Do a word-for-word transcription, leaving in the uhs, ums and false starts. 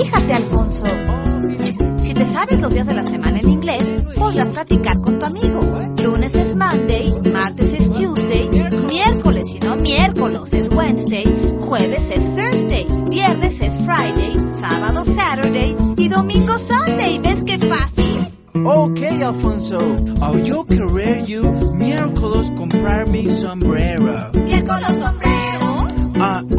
Fíjate, Alfonso. Si te sabes los días de la semana en inglés, podrás practicar con tu amigo. Lunes es Monday, martes es Tuesday, miércoles y no miércoles es Wednesday, jueves es Thursday, viernes es Friday, sábado Saturday y domingo Sunday. ¿Ves qué fácil? Okay, Alfonso. I'll yo querer you miércoles comprar mi sombrero. ¿Miércoles sombrero? Ah,